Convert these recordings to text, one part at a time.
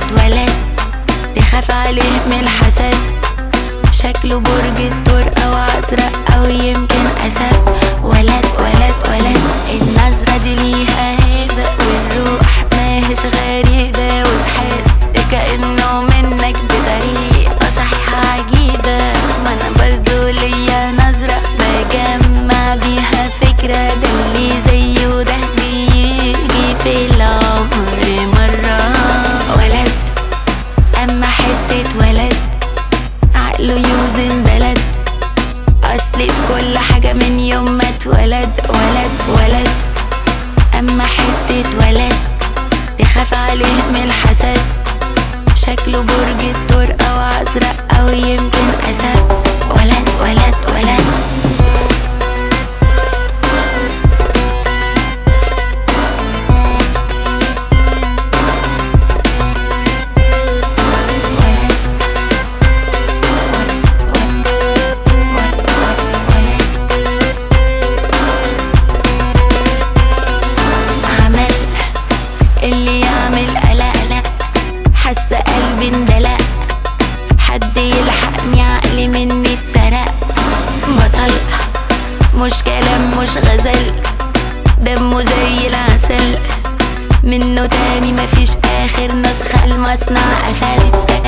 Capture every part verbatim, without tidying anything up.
اتولد تخاف عليه من الحسد، شكله برج الثور او عذراء او يمكن اسد. ولد ولد ولد النظرة دي ليها هيبة والروح ماهيش غريبة، وتحس كأنه منك بطريقة صحيحة عجيبة. ما انا برضو ليا نظرة بجمع بيها فكرة، ده اللي زيه وده بيجي في العمر مرة. ولد اما حتة ولد عقله يوزن بلد، اصلي في كل حاجة من يوم ما اتولد. ولد ولد اما حتة ولد تخاف عليه من الحسد، شكله برج الثور او عذراء او يمكن اسد. ولد ولد ولد اللي يعمل قلق لا، حاسه قلبي اندلق، حد يلحقني عقلي مني اتسرق. بطل مش كلام مش غزل، دمه زي العسل، منه تاني مفيش اخر نسخة، المصنع قفل.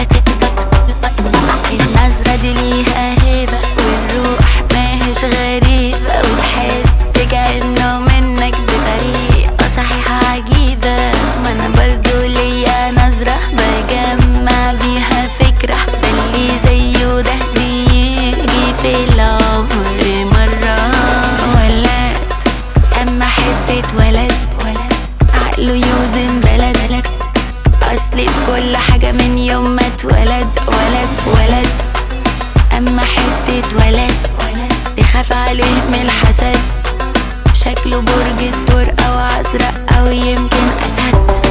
النظرة دي ليها هيبة والروح ماهيش غريبة، وتحس كأنه منك بطريقة صحيحة عجيبة. ما انا برضو ليا نظرة بجمع بيها فكرة، ده اللي زيه وده بيجي في العمر مرة. ولد اما حتة ولد عقله يوزن بلد، اصلي في كل حاجة من يوم ما اتولد. ولد ولد اما حتة ولد تخاف عليه من الحسد، شكله برج الثور او عذراء او يمكن اسد.